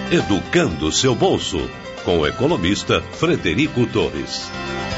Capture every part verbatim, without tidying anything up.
Educando seu bolso, com o economista Frederico Torres.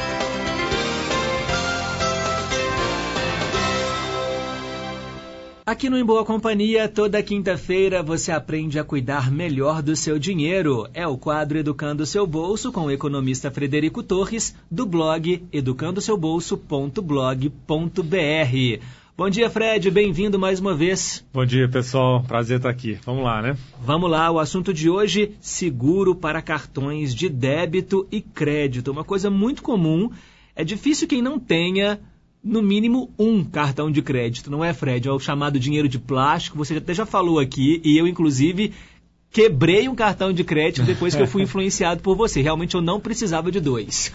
Aqui no Em Boa Companhia, toda quinta-feira você aprende a cuidar melhor do seu dinheiro. É o quadro Educando Seu Bolso com o economista Frederico Torres, do blog educando seu bolso ponto blog ponto br. Bom dia, Fred, bem-vindo mais uma vez. Bom dia, pessoal, prazer estar aqui. Vamos lá, né? Vamos lá, o assunto de hoje, seguro para cartões de débito e crédito. Uma coisa muito comum, é difícil quem não tenha no mínimo um cartão de crédito, não é, Fred? É o chamado dinheiro de plástico, você até já falou aqui, e eu, inclusive, quebrei um cartão de crédito depois que eu fui influenciado por você. Realmente eu não precisava de dois.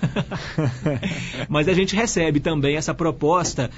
Mas a gente recebe também essa proposta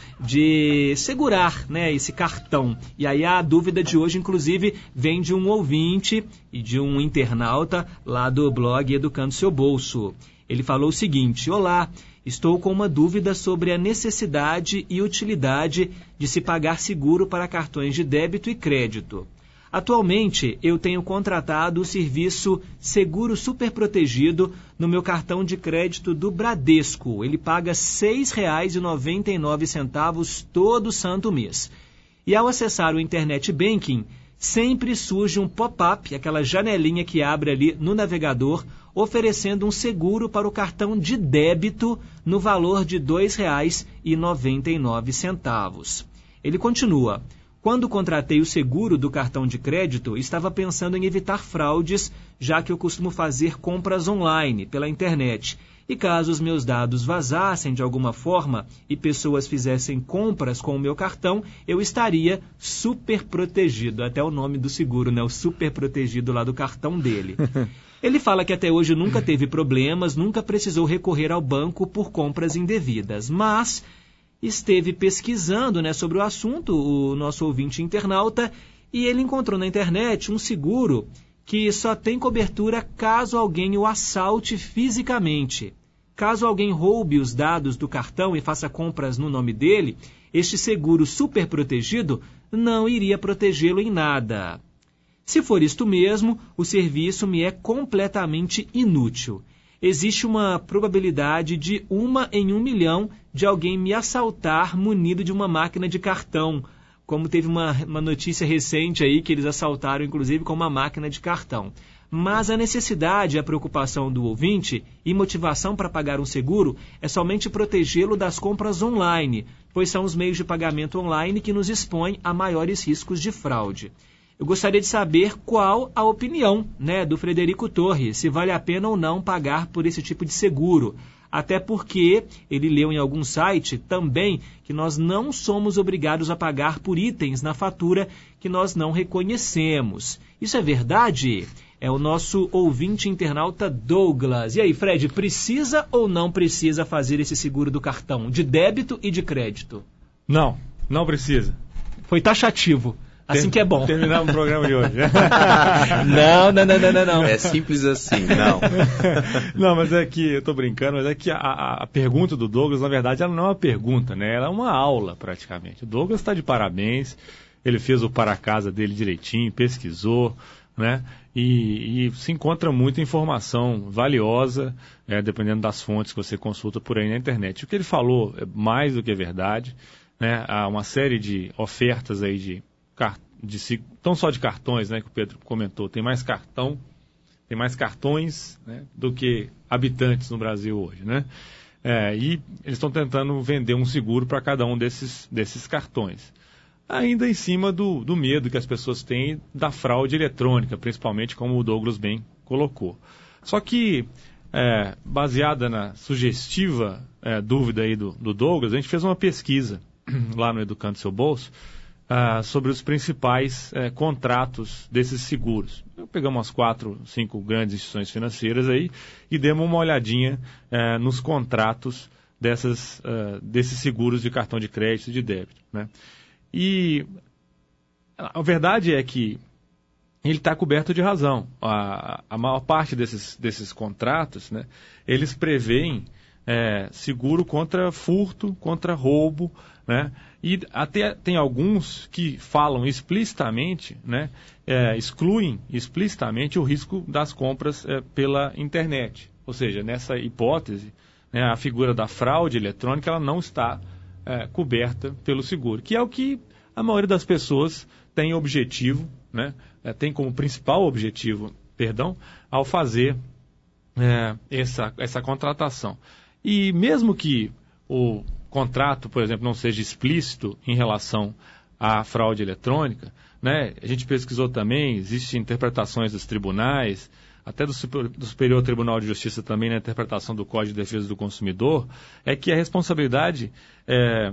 de segurar, né, esse cartão. E aí a dúvida de hoje, inclusive, vem de um ouvinte e de um internauta lá do blog Educando Seu Bolso. Ele falou o seguinte: olá, estou com uma dúvida sobre a necessidade e utilidade de se pagar seguro para cartões de débito e crédito. Atualmente, eu tenho contratado o serviço Seguro Super Protegido no meu cartão de crédito do Bradesco. Ele paga seis reais e noventa e nove centavos todo santo mês. E ao acessar o Internet Banking, sempre surge um pop-up, aquela janelinha que abre ali no navegador, oferecendo um seguro para o cartão de débito no valor de dois reais e noventa e nove centavos. Ele continua: quando contratei o seguro do cartão de crédito, estava pensando em evitar fraudes, já que eu costumo fazer compras online, pela internet. E caso os meus dados vazassem de alguma forma e pessoas fizessem compras com o meu cartão, eu estaria super protegido. Até o nome do seguro, né? O super protegido lá do cartão dele. Ele fala que até hoje nunca teve problemas, nunca precisou recorrer ao banco por compras indevidas, mas esteve pesquisando, né, sobre o assunto, o nosso ouvinte internauta, e ele encontrou na internet um seguro que só tem cobertura caso alguém o assalte fisicamente. Caso alguém roube os dados do cartão e faça compras no nome dele, este seguro super protegido não iria protegê-lo em nada. Se for isto mesmo, o serviço me é completamente inútil. Existe uma probabilidade de uma em um milhão de alguém me assaltar munido de uma máquina de cartão, como teve uma, uma notícia recente aí que eles assaltaram, inclusive, com uma máquina de cartão. Mas a necessidade e a preocupação do ouvinte e motivação para pagar um seguro é somente protegê-lo das compras online, pois são os meios de pagamento online que nos expõem a maiores riscos de fraude. Eu gostaria de saber qual a opinião, né, do Frederico Torres, se vale a pena ou não pagar por esse tipo de seguro. Até porque ele leu em algum site também que nós não somos obrigados a pagar por itens na fatura que nós não reconhecemos. Isso é verdade? É o nosso ouvinte internauta Douglas. E aí, Fred, precisa ou não precisa fazer esse seguro do cartão de débito e de crédito? Não, não precisa. Foi taxativo. Assim que é bom. Terminamos o programa de hoje. não, não, não, não, não, não. É simples assim, não. Não, mas é que, eu estou brincando, mas é que a, a, a pergunta do Douglas, na verdade, ela não é uma pergunta, né? Ela é uma aula, praticamente. O Douglas está de parabéns, ele fez o para casa dele direitinho, pesquisou, né? E, e se encontra muita informação valiosa, é, dependendo das fontes que você consulta por aí na internet. O que ele falou é mais do que verdade, né? Há uma série de ofertas aí de De, não só de cartões, né, que o Pedro comentou, tem mais cartão, tem mais cartões, né, do que habitantes no Brasil hoje, né? É, e eles estão tentando vender um seguro para cada um desses, desses cartões. Ainda em cima do, do medo que as pessoas têm da fraude eletrônica, principalmente, como o Douglas bem colocou. Só que, é, baseada na sugestiva é, dúvida aí do, do Douglas, a gente fez uma pesquisa lá no Educando Seu Bolso, Uh, sobre os principais uh, contratos desses seguros. Pegamos umas quatro, cinco grandes instituições financeiras aí e demos uma olhadinha uh, nos contratos dessas, uh, desses seguros de cartão de crédito e de débito, né? E a verdade é que ele está coberto de razão. A, a maior parte desses, desses contratos, né, eles prevêem é, seguro contra furto, contra roubo, né? E até tem alguns que falam explicitamente, né, é, excluem explicitamente o risco das compras é, pela internet. Ou seja, nessa hipótese, né, a figura da fraude eletrônica ela não está é, coberta pelo seguro, que é o que a maioria das pessoas tem objetivo, né, é, tem como principal objetivo, perdão, ao fazer é, essa, essa contratação. E mesmo que o contrato, por exemplo, não seja explícito em relação à fraude eletrônica, né? A gente pesquisou também, existem interpretações dos tribunais, até do, super, do Superior Tribunal de Justiça também na interpretação do Código de Defesa do Consumidor, é que a responsabilidade é,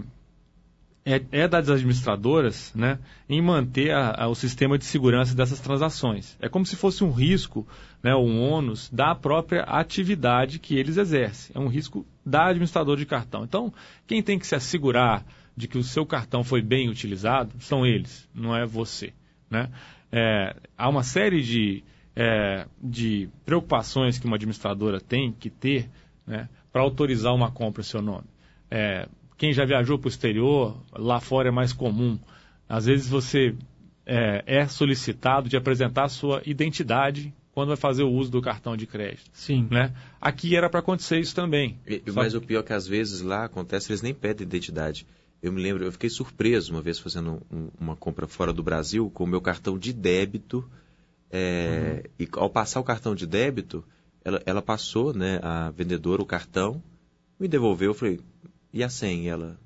é, é das administradoras, né, em manter a, a, o sistema de segurança dessas transações. É como se fosse um risco, né, um ônus da própria atividade que eles exercem. É um risco da administradora de cartão. Então, quem tem que se assegurar de que o seu cartão foi bem utilizado são eles, não é você, né? É, há uma série de, é, de preocupações que uma administradora tem que ter, né, para autorizar uma compra em seu nome. É, quem já viajou para o exterior, lá fora é mais comum. Às vezes você é, é solicitado de apresentar a sua identidade quando vai fazer o uso do cartão de crédito. Sim. Né? Aqui era para acontecer isso também. E, mas que... o pior é que às vezes lá acontece, eles nem pedem identidade. Eu me lembro, eu fiquei surpreso uma vez fazendo um, uma compra fora do Brasil com o meu cartão de débito. É, uhum. E ao passar o cartão de débito, ela, ela passou, né, a vendedora, o cartão, me devolveu. Eu falei, e a senha? Ela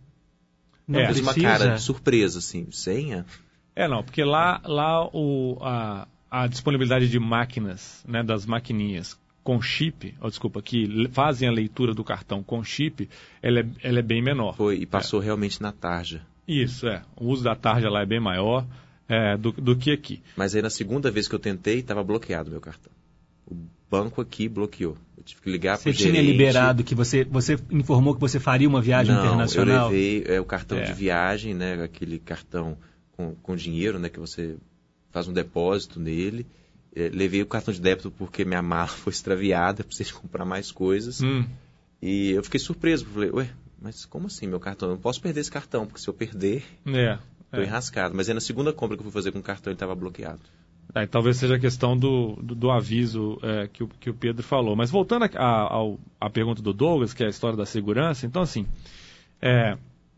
não fez uma cara de surpresa, assim, senha? É, não, porque lá, lá o, a, a disponibilidade de máquinas, né, das maquininhas com chip, oh, desculpa, que fazem a leitura do cartão com chip, ela é, ela é bem menor. Foi, e passou é. realmente na tarja. Isso, é. O uso da tarja lá é bem maior é, do, do que aqui. Mas aí na segunda vez que eu tentei, estava bloqueado o meu cartão. O banco aqui bloqueou. Eu tive que ligar para o gerente. Você tinha liberado, que você, você informou que você faria uma viagem Não, internacional? Eu levei é, o cartão é. de viagem, né, aquele cartão com, com dinheiro, né, que você faz um depósito nele. É, levei o cartão de débito porque minha mala foi extraviada, precisei comprar mais coisas. Hum. E eu fiquei surpreso. Falei, ué, mas como assim meu cartão? Eu não posso perder esse cartão, porque se eu perder, é, estou é. enrascado. Mas aí na segunda compra que eu fui fazer com o cartão, ele estava bloqueado. É, talvez seja a questão do, do, do aviso é, que, o, que o Pedro falou. Mas voltando a, a, a pergunta do Douglas, que é a história da segurança, então assim, é,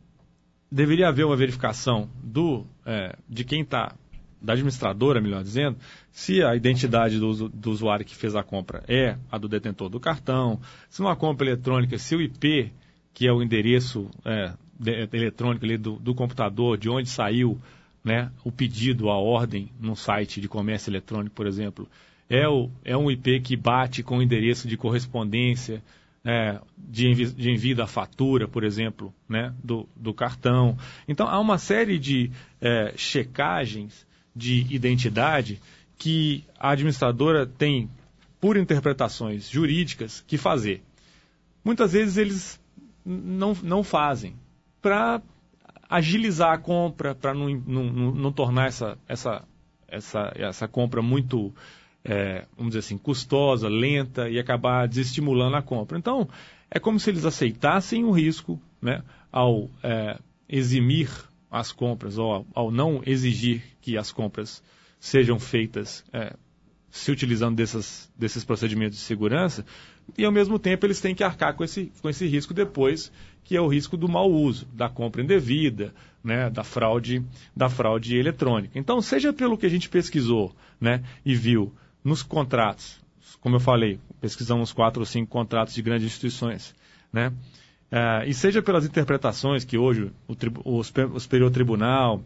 deveria haver uma verificação do, é, de quem está, da administradora, melhor dizendo, se a identidade do, do usuário que fez a compra é a do detentor do cartão, se uma compra eletrônica, se o I P, que é o endereço é, de, eletrônico ali do, do computador, de onde saiu, né, o pedido, a ordem num site de comércio eletrônico, por exemplo, é, o, é um I P que bate com o endereço de correspondência, é, de, envi, de envio da fatura, por exemplo, né, do, do cartão. Então, há uma série de é, checagens de identidade que a administradora tem, por interpretações jurídicas, que fazer. Muitas vezes eles não, não fazem, para agilizar a compra, para não, não, não, não tornar essa, essa, essa, essa compra muito, é, vamos dizer assim, custosa, lenta e acabar desestimulando a compra. Então, é como se eles aceitassem o risco, né, ao é, eximir as compras, ou ao, ao não exigir que as compras sejam feitas é, se utilizando dessas, desses procedimentos de segurança, e ao mesmo tempo eles têm que arcar com esse, com esse risco depois, que é o risco do mau uso, da compra indevida, né, da fraude, da fraude eletrônica. Então, seja pelo que a gente pesquisou, né, e viu nos contratos, como eu falei, pesquisamos quatro ou cinco contratos de grandes instituições, né, uh, e seja pelas interpretações que hoje o, o, o Superior Tribunal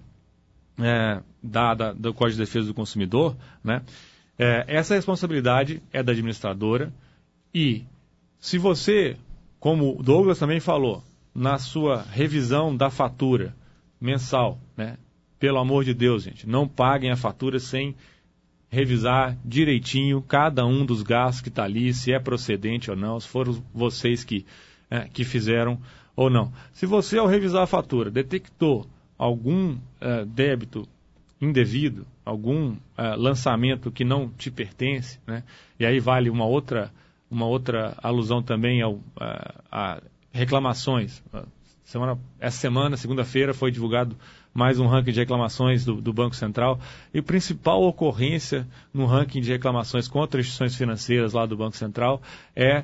é, dá, da, do Código de Defesa do Consumidor, né, é, essa responsabilidade é da administradora. E se você, como o Douglas também falou, na sua revisão da fatura mensal, né, pelo amor de Deus, gente, não paguem a fatura sem revisar direitinho cada um dos gastos que está ali, se é procedente ou não, se foram vocês que, é, que fizeram ou não. Se você, ao revisar a fatura, detectou algum é, débito indevido, algum é, lançamento que não te pertence, né, e aí vale uma outra uma outra alusão também ao, a, a reclamações. Semana, essa semana, segunda-feira, foi divulgado mais um ranking de reclamações do, do Banco Central. E a principal ocorrência no ranking de reclamações contra instituições financeiras lá do Banco Central é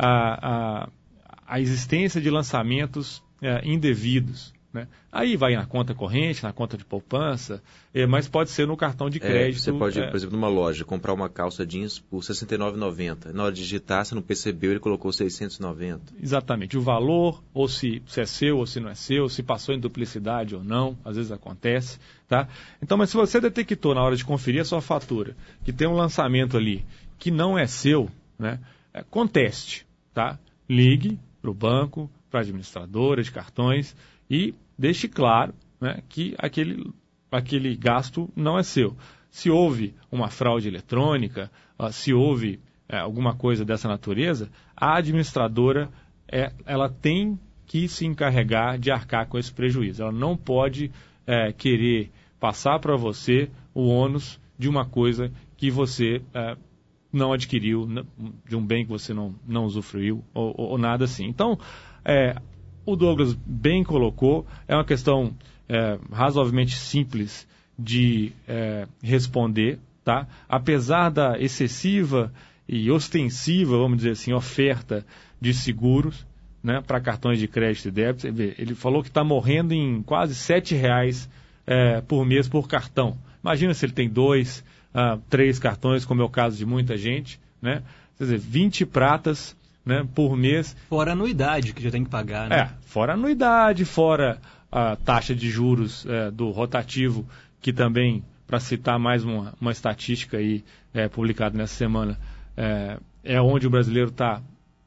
a, a, a existência de lançamentos é, indevidos. Né? Aí vai na conta corrente, na conta de poupança, é, mas pode ser no cartão de crédito. É, você pode, é... por exemplo, numa loja, comprar uma calça jeans por sessenta e nove reais e noventa centavos. Na hora de digitar, você não percebeu, ele colocou seiscentos e noventa. Exatamente. O valor, ou se, se é seu ou se não é seu, se passou em duplicidade ou não, às vezes acontece. Tá? Então, mas se você detectou na hora de conferir a sua fatura que tem um lançamento ali que não é seu, né, é, conteste. Tá? Ligue para o banco, para a administradora de cartões e deixe claro, né, que aquele, aquele gasto não é seu. Se houve uma fraude eletrônica, uh, se houve uh, alguma coisa dessa natureza, a administradora é, ela tem que se encarregar de arcar com esse prejuízo. Ela não pode uh, querer passar para você o ônus de uma coisa que você uh, não adquiriu, de um bem que você não, não usufruiu ou, ou, ou nada assim. Então, uh, o Douglas bem colocou, é uma questão é, razoavelmente simples de é, responder, tá? Apesar da excessiva e ostensiva, vamos dizer assim, oferta de seguros, né, para cartões de crédito e débito. Ele falou que está morrendo em quase sete reais é, por mês por cartão. Imagina se ele tem dois, ah, três cartões, como é o caso de muita gente, né? Quer dizer, vinte pratas, né, por mês. Fora a anuidade que já tem que pagar, né? É, fora a anuidade, fora a taxa de juros é, do rotativo, que também, para citar mais uma, uma estatística aí, é, publicada nessa semana, é, é onde o brasileiro está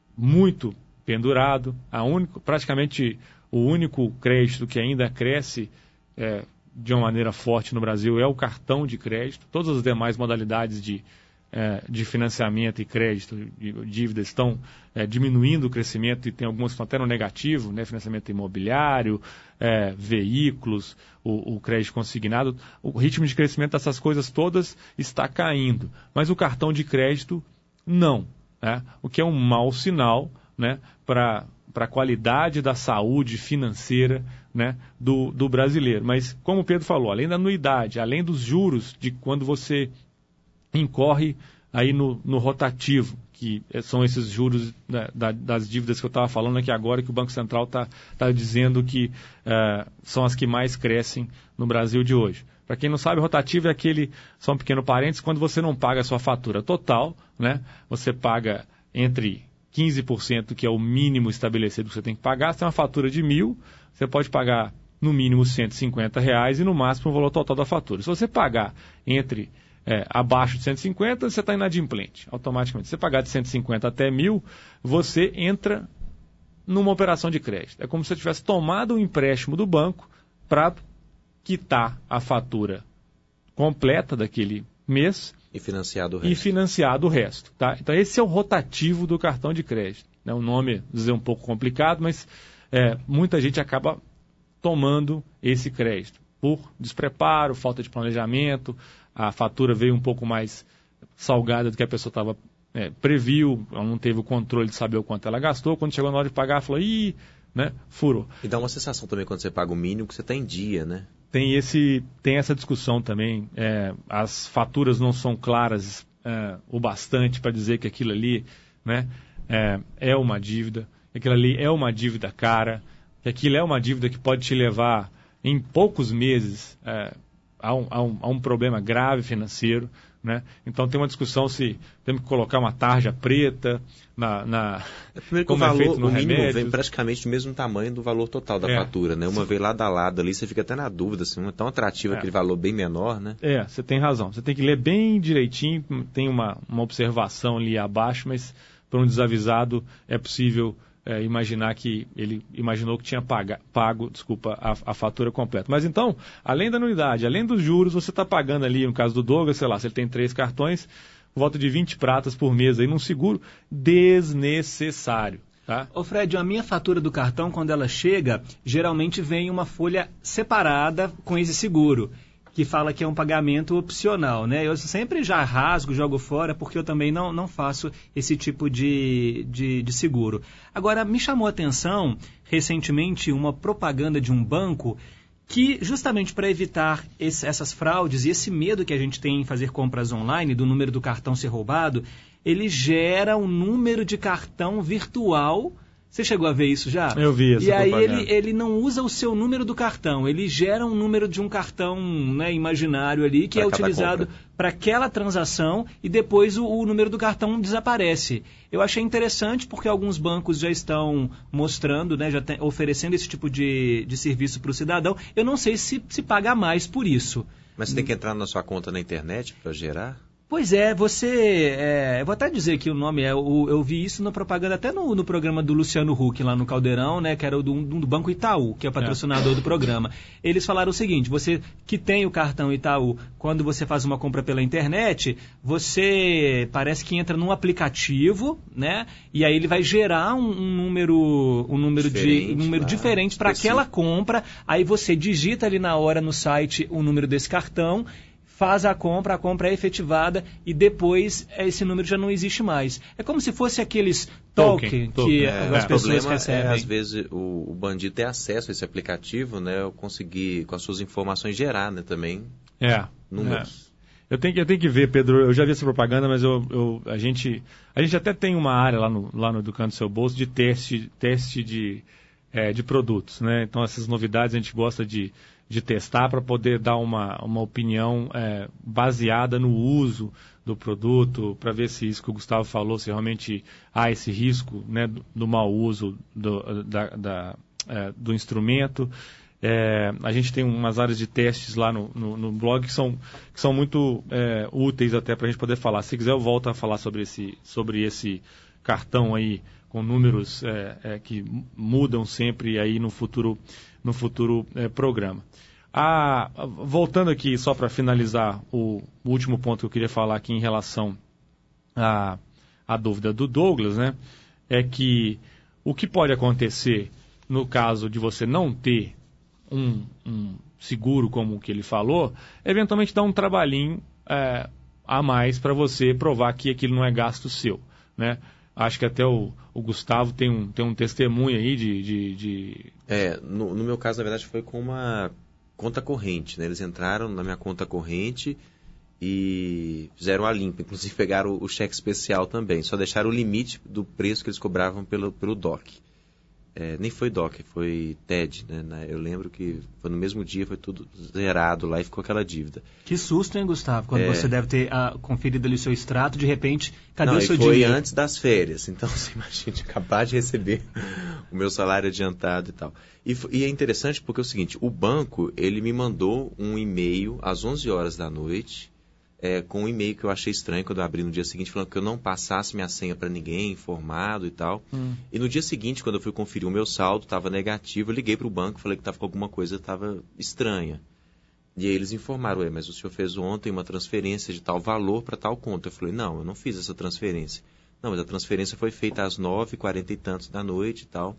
muito pendurado. A único, praticamente o único crédito que ainda cresce é, de uma maneira forte no Brasil é o cartão de crédito. Todas as demais modalidades de É, de financiamento e crédito, de dívida, estão é, diminuindo o crescimento e tem algumas que estão até no negativo, né? Financiamento imobiliário, é, veículos, o, o crédito consignado. O ritmo de crescimento dessas coisas todas está caindo, mas o cartão de crédito não, né? O que é um mau sinal, né, para a qualidade da saúde financeira, né, do, do brasileiro. Mas, como o Pedro falou, além da anuidade, além dos juros de quando você incorre aí no, no rotativo, que são esses juros, né, da, das dívidas que eu estava falando aqui agora, que o Banco Central está tá dizendo que uh, são as que mais crescem no Brasil de hoje. Para quem não sabe, rotativo é aquele, só um pequeno parênteses, quando você não paga a sua fatura total, né, você paga entre quinze por cento, que é o mínimo estabelecido que você tem que pagar. Se tem uma fatura de mil, você pode pagar no mínimo cento e cinquenta reais e no máximo o valor total da fatura. Se você pagar entre É, abaixo de cento e cinquenta, você está inadimplente, automaticamente. Se você pagar de cento e cinquenta até mil, você entra numa operação de crédito. É como se você tivesse tomado um empréstimo do banco para quitar a fatura completa daquele mês e financiar do resto. E financiar do resto, tá? Então esse é o rotativo do cartão de crédito. É um nome, dizer, um pouco complicado, mas é, muita gente acaba tomando esse crédito por despreparo, falta de planejamento. A fatura veio um pouco mais salgada do que a pessoa estava é, previu, ela não teve o controle de saber o quanto ela gastou. Quando chegou na hora de pagar, falou, ih, né, furou. E dá uma sensação também quando você paga o mínimo que você está em dia, né? Tem, esse, tem essa discussão também. É, as faturas não são claras é, o bastante para dizer que aquilo ali, né, é, é uma dívida, que aquilo ali é uma dívida cara, que aquilo é uma dívida que pode te levar em poucos meses é, a, um, a, um, a um problema grave financeiro, né? Então tem uma discussão se temos que colocar uma tarja preta na, na é primeiro que como o valor, é feito no o mínimo remédio. Vem praticamente do mesmo tamanho do valor total da é. fatura, né? Uma Sim. vez lado a lado ali, você fica até na dúvida, assim, é tão atrativo é. aquele valor bem menor, né? É, você tem razão. Você tem que ler bem direitinho, tem uma, uma observação ali abaixo, mas para um desavisado é possível é, imaginar que ele imaginou que tinha paga, pago desculpa, a, a fatura completa. Mas então, além da anuidade, além dos juros, você está pagando ali, no caso do Douglas, sei lá, se ele tem três cartões, volta de vinte pratas por mês aí num seguro desnecessário. Tá? Ô Fred, a minha fatura do cartão, quando ela chega, geralmente vem uma folha separada com esse seguro, que fala que é um pagamento opcional, né? Eu sempre já rasgo, jogo fora, porque eu também não, não faço esse tipo de, de, de seguro. Agora, me chamou a atenção, recentemente, uma propaganda de um banco que, justamente para evitar esse, essas fraudes e esse medo que a gente tem em fazer compras online, do número do cartão ser roubado, ele gera um número de cartão virtual. Você chegou a ver isso já? Eu vi essa E aí propaganda. ele, ele não usa o seu número do cartão, ele gera um número de um cartão, né, imaginário ali, que pra é utilizado para aquela transação e depois o, o número do cartão desaparece. Eu achei interessante porque alguns bancos já estão mostrando, né, já tem, oferecendo esse tipo de, de serviço para o cidadão. Eu não sei se se paga mais por isso. Mas você tem que entrar na sua conta na internet para gerar? Pois é, você... É, eu vou até dizer que o nome é... Eu, eu vi isso na propaganda, até no, no programa do Luciano Huck, lá no Caldeirão, né? Que era o do, do Banco Itaú, que é o patrocinador é. do programa. Eles falaram o seguinte, você que tem o cartão Itaú, quando você faz uma compra pela internet, você parece que entra num aplicativo, né? E aí ele vai gerar um, um número, um número, diferente, de, um número lá, diferente para aquela compra. Aí você digita ali na hora no site o número desse cartão, faz a compra, a compra é efetivada e depois esse número já não existe mais. É como se fosse aqueles token, token que é, as pessoas recebem. É, às vezes o, o bandido ter acesso a esse aplicativo, né? Eu conseguir com as suas informações gerar, né? Também é, números. É. Eu tenho, que, eu tenho que ver, Pedro, eu já vi essa propaganda, mas eu, eu, a, gente, a gente até tem uma área lá no, lá no Educando Seu Bolso de teste, teste de, é, de produtos, né? Então essas novidades a gente gosta de de testar para poder dar uma, uma opinião é, baseada no uso do produto, para ver se isso que o Gustavo falou, se realmente há esse risco, né, do, do mau uso do, da, da, é, do instrumento. É, a gente tem umas áreas de testes lá no, no, no blog que são, que são muito é, úteis até para a gente poder falar. Se quiser eu volto a falar sobre esse, sobre esse cartão aí, com números é, é, que mudam sempre aí no futuro, no futuro é, programa. Ah, voltando aqui, só para finalizar, o, o último ponto que eu queria falar aqui em relação à, à dúvida do Douglas, né, é que o que pode acontecer no caso de você não ter um, um seguro como o que ele falou, eventualmente dá um trabalhinho é, a mais para você provar que aquilo não é gasto seu, né? Acho que até o, o Gustavo tem um, tem um testemunho aí de... de, de... É, no, no meu caso, na verdade, foi com uma conta corrente, né? Eles entraram na minha conta corrente e fizeram a limpa. Inclusive, pegaram o, o cheque especial também. Só deixaram o limite do preço que eles cobravam pelo, pelo D O C. É, nem foi D O C, foi T E D, né? Eu lembro que foi no mesmo dia, foi tudo zerado lá e ficou aquela dívida. Que susto, hein, Gustavo? Quando é... você deve ter ah, conferido ali o seu extrato, de repente, cadê Não, o seu foi dinheiro? Foi antes das férias, então você imagina, acabar de receber o meu salário adiantado e tal. E, e é interessante porque é o seguinte, o banco, ele me mandou um e-mail às onze horas da noite, É, com um e-mail que eu achei estranho quando eu abri no dia seguinte, falando que eu não passasse minha senha para ninguém, informado e tal. Hum. E no dia seguinte, quando eu fui conferir o meu saldo, estava negativo, eu liguei para o banco, falei que estava com alguma coisa, estava estranha. E aí eles informaram, Ué, mas o senhor fez ontem uma transferência de tal valor para tal conta. Eu falei, não, eu não fiz essa transferência. Não, mas a transferência foi feita às nove e quarenta e tantos da noite e tal.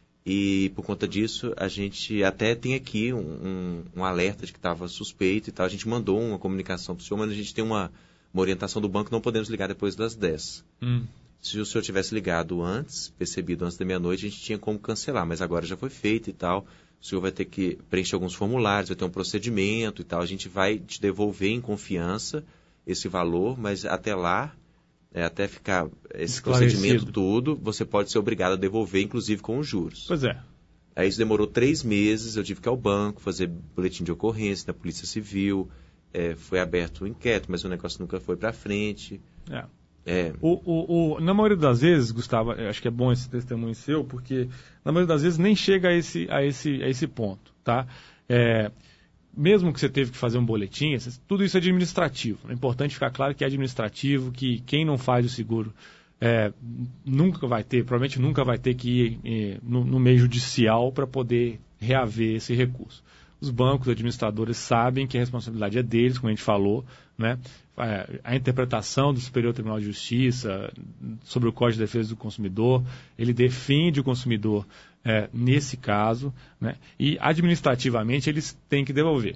E por conta disso, a gente até tem aqui um, um, um alerta de que estava suspeito e tal. A gente mandou uma comunicação para o senhor, mas a gente tem uma, uma orientação do banco, não podemos ligar depois das dez. Hum. Se o senhor tivesse ligado antes, percebido antes da meia-noite, a gente tinha como cancelar, mas agora já foi feito e tal. O senhor vai ter que preencher alguns formulários, vai ter um procedimento e tal. A gente vai te devolver em confiança esse valor, mas até lá... É, até ficar esse procedimento todo, você pode ser obrigado a devolver, inclusive com os juros. Pois é. Aí isso demorou três meses, eu tive que ir ao banco, fazer boletim de ocorrência da Polícia Civil, é, foi aberto um inquérito, mas o negócio nunca foi para frente. É. É. O, o, o, na maioria das vezes, Gustavo, eu acho que é bom esse testemunho seu, porque na maioria das vezes nem chega a esse, a esse, a esse ponto, tá? É... Mesmo que você teve que fazer um boletim, tudo isso é administrativo. É importante ficar claro que é administrativo, que quem não faz o seguro é, nunca vai ter, provavelmente nunca vai ter que ir é, no, no meio judicial para poder reaver esse recurso. Os bancos, os administradores sabem que a responsabilidade é deles, como a gente falou, né? A interpretação do Superior Tribunal de Justiça sobre o Código de Defesa do Consumidor, ele defende o consumidor é, nesse caso, né? E administrativamente eles têm que devolver.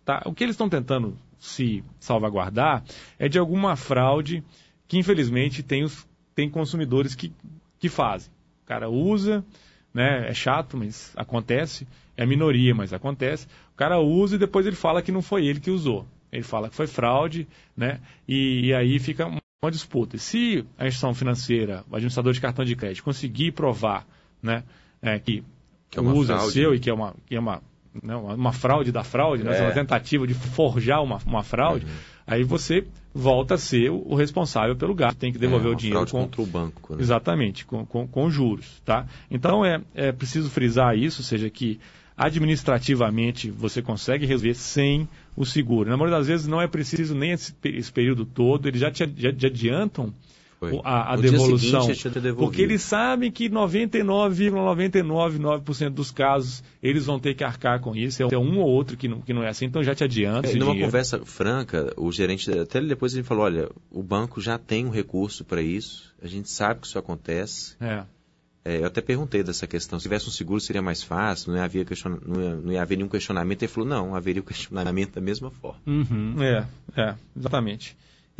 Tá? O que eles estão tentando se salvaguardar é de alguma fraude que, infelizmente, tem, os, tem consumidores que, que fazem. O cara usa, né, é chato, mas acontece, é a minoria, mas acontece. O cara usa e depois ele fala que não foi ele que usou. Ele fala que foi fraude, né, e, e aí fica uma disputa. E se a instituição financeira, o administrador de cartão de crédito, conseguir provar, né, é, que, que é o uso é seu e que é uma, que é uma, né, uma fraude da fraude, né, é. uma tentativa de forjar uma, uma fraude, uhum. aí você volta a ser o responsável pelo gasto. Tem que devolver é, o dinheiro com, contra o banco. Né? Exatamente, com, com, com juros. Tá? Então é, é preciso frisar isso, ou seja, que administrativamente você consegue resolver sem o seguro. Na maioria das vezes não é preciso nem esse, esse período todo, eles já te já, já adiantam Foi. a, a devolução, porque eles sabem que noventa e nove vírgula noventa e nove nove por cento dos casos eles vão ter que arcar com isso, é um ou outro que não, que não é assim, então já te adianta. É, esse numa dinheiro. Conversa franca, o gerente, até depois ele falou, olha, o banco já tem um recurso para isso, a gente sabe que isso acontece. É. É, eu até perguntei dessa questão, se tivesse um seguro seria mais fácil, não ia haver, question... não ia, não ia haver nenhum questionamento. Ele falou, não, haveria o questionamento da mesma forma. Uhum. É, é, exatamente.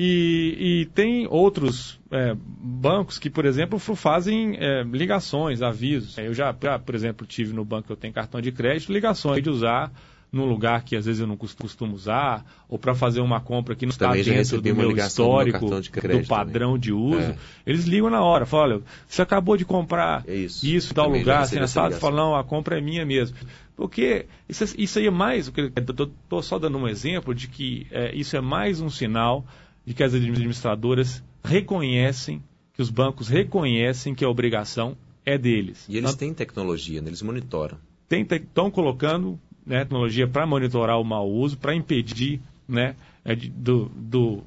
E, e tem outros é, bancos que, por exemplo, fazem é, ligações, avisos. Eu já, já, por exemplo, tive no banco que eu tenho cartão de crédito, ligações de usar num lugar que às vezes eu não costumo usar, ou para fazer uma compra que não está dentro do meu histórico, do, do padrão também. de uso. É. Eles ligam na hora, falam, olha, você acabou de comprar é isso, isso em tal lugar, sem assado, falam, não, a compra é minha mesmo. Porque isso, isso aí é mais, eu estou só dando um exemplo de que é, isso é mais um sinal de que as administradoras reconhecem, que os bancos reconhecem que a obrigação é deles. E eles têm tecnologia, né? Eles monitoram. Estão colocando... Né, tecnologia para monitorar o mau uso, para impedir, né, do, do,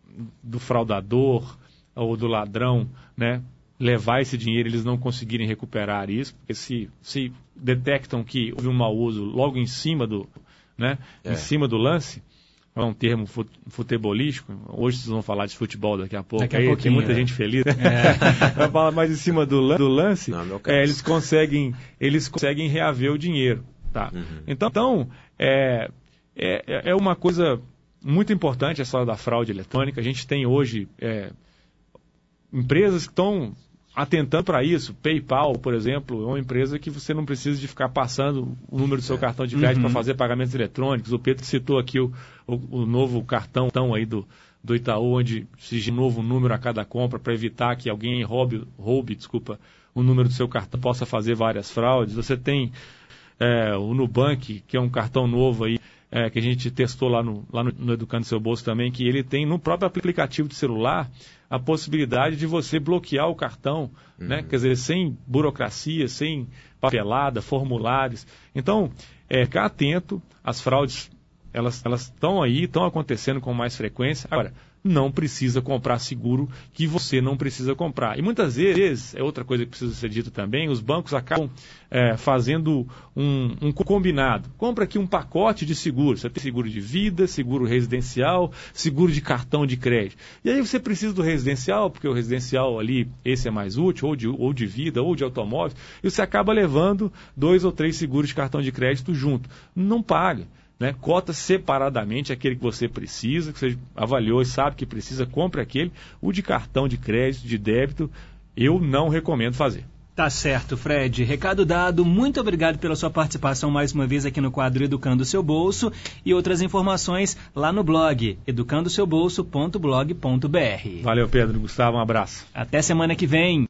do fraudador ou do ladrão, né, levar esse dinheiro e eles não conseguirem recuperar isso, porque se, se detectam que houve um mau uso logo em cima do, né, é. em cima do lance, é um termo futebolístico, hoje vocês vão falar de futebol daqui a pouco, daqui a aí tem muita é. gente feliz, é. vai falar mais em cima do, do lance, não, é, eles, conseguem, eles conseguem reaver o dinheiro. Tá. Uhum. Então, então é, é, é uma coisa muito importante essa hora da fraude eletrônica. A gente tem hoje é, empresas que estão atentando para isso. PayPal, por exemplo, é uma empresa que você não precisa de ficar passando o número do seu é. cartão de crédito uhum. para fazer pagamentos eletrônicos. O Pedro citou aqui o, o, o novo cartão aí do, do Itaú, onde exige um novo número a cada compra para evitar que alguém roube, roube desculpa, o número do seu cartão, possa fazer várias fraudes. Você tem... É, o Nubank, que é um cartão novo aí, é, que a gente testou lá, no, lá no, no Educando Seu Bolso também, que ele tem no próprio aplicativo de celular a possibilidade de você bloquear o cartão, uhum. né? Quer dizer, sem burocracia, sem papelada, formulários. Então, é, ficar atento, as fraudes, elas estão aí, estão acontecendo com mais frequência. Agora, não precisa comprar seguro que você não precisa comprar. E muitas vezes, é outra coisa que precisa ser dito também, os bancos acabam é, fazendo um, um combinado. Compra aqui um pacote de seguro. Você tem seguro de vida, seguro residencial, seguro de cartão de crédito. E aí você precisa do residencial, porque o residencial ali, esse é mais útil, ou de, ou de vida, ou de automóvel, e você acaba levando dois ou três seguros de cartão de crédito junto. Não paga. Né, cota separadamente aquele que você precisa, que você avaliou e sabe que precisa, compre aquele. O de cartão de crédito, de débito, eu não recomendo fazer. Tá certo, Fred. Recado dado. Muito obrigado pela sua participação mais uma vez aqui no quadro Educando o Seu Bolso, e outras informações lá no blog educando seu bolso ponto blog ponto br. Valeu, Pedro. Gustavo, um abraço. Até semana que vem.